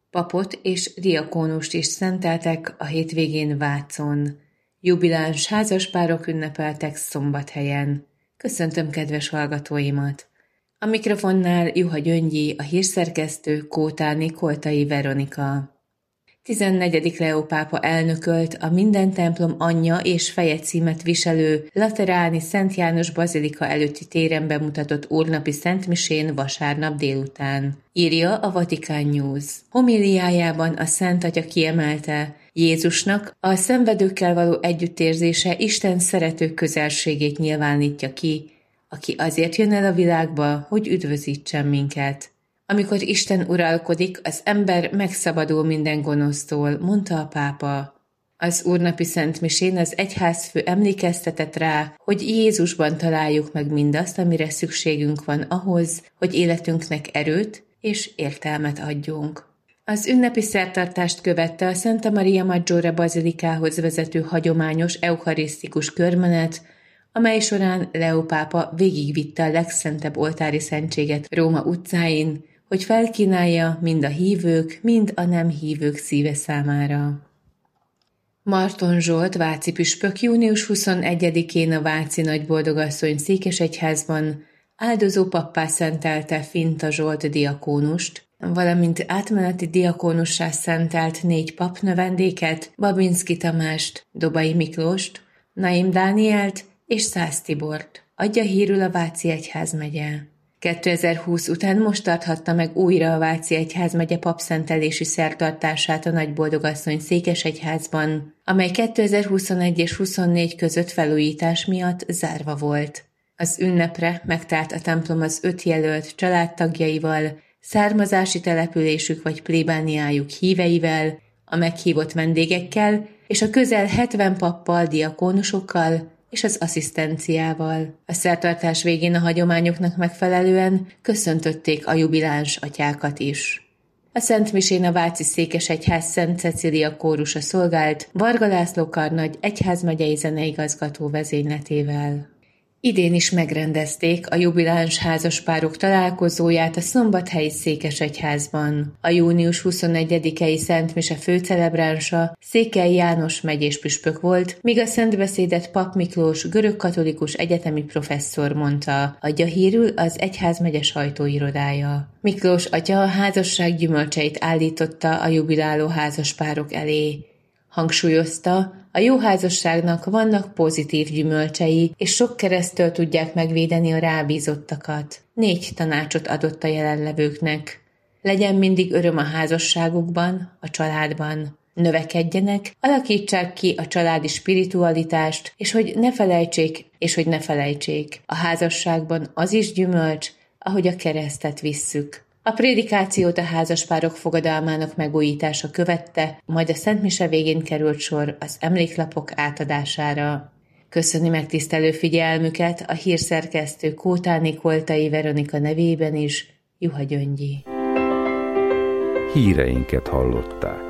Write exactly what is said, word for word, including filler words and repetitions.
Papot és diakónust is szenteltek a hétvégén Vácon. Jubiláns házaspárok ünnepeltek Szombathelyen. Köszöntöm kedves hallgatóimat! A mikrofonnál Juha Gyöngyi, a hírszerkesztő, Kótáni Koltai Veronika. tizennegyedik Leó pápa elnökölt a minden templom anyja és feje címet viselő Lateráni Szent János bazilika előtti téren bemutatott úrnapi szentmisén vasárnap délután, írja a Vatican News. Homiliájában a Szent Atya kiemelte, Jézusnak a szenvedőkkel való együttérzése Isten szerető közelségét nyilvánítja ki, aki azért jön el a világba, hogy üdvözítsen minket. Amikor Isten uralkodik, az ember megszabadul minden gonosztól, mondta a pápa. Az úrnapi szentmisén az egyházfő emlékeztetett rá, hogy Jézusban találjuk meg mindazt, amire szükségünk van ahhoz, hogy életünknek erőt és értelmet adjunk. Az ünnepi szertartást követte a Santa Maria Maggiore bazilikához vezető hagyományos eucharisztikus körmenet, amely során Leó pápa végigvitte a legszentebb oltári szentséget Róma utcáin, hogy felkínálja mind a hívők, mind a nem hívők szíve számára. Marton Zsolt váci püspök június huszonegyedikén a váci Nagyboldogasszony székesegyházban áldozó pappá szentelte Finta Zsolt diakónust, valamint átmeneti diakónussá szentelt négy pap növendéket, Babinszky Tamást, Dobai Miklóst, Naim Dánielt és Szász Tibort, adja hírül a Váci Egyházmegye. kétezer-húsz után most tarthatta meg újra a Váci Egyházmegye papszentelési szertartását a Nagyboldogasszony székesegyházban, amely kétezer-huszonegy és huszonnégy között felújítás miatt zárva volt. Az ünnepre megtárt a templom az öt jelölt családtagjaival, származási településük vagy plébániájuk híveivel, a meghívott vendégekkel és a közel hetven pappal, diakónusokkal és az asszisztenciával. A szertartás végén a hagyományoknak megfelelően köszöntötték a jubiláns atyákat is. A szentmisén a Váci Székesegyház Szent Cecília kórusa szolgált Varga László karnagy egyházmegyei zeneigazgató vezényletével. Idén is megrendezték a jubiláns házaspárok találkozóját a Szombathelyi Székesegyházban. A június huszonegyedikei szentmise főcelebránsa Székely János megyés püspök volt, míg a szentbeszédet Pap Miklós görögkatolikus egyetemi professzor mondta, adja hírül az egyházmegye sajtóirodája. Miklós atya a házasság gyümölcseit állította a jubiláló házaspárok elé. Hangsúlyozta, a jó házasságnak vannak pozitív gyümölcsei, és sok keresztől tudják megvédeni a rábízottakat. Négy tanácsot adott a jelenlevőknek. Legyen mindig öröm a házasságukban, a családban. Növekedjenek, alakítsák ki a családi spiritualitást, és hogy ne felejtsék, és hogy ne felejtsék. A házasságban az is gyümölcs, ahogy a keresztet visszük. A prédikációt a házaspárok fogadalmának megújítása követte, majd a szentmise végén került sor az emléklapok átadására. Köszöni megtisztelő figyelmüket a hírszerkesztő Kótáni Koltai Veronika nevében is, Juha Gyöngyi. Híreinket hallották.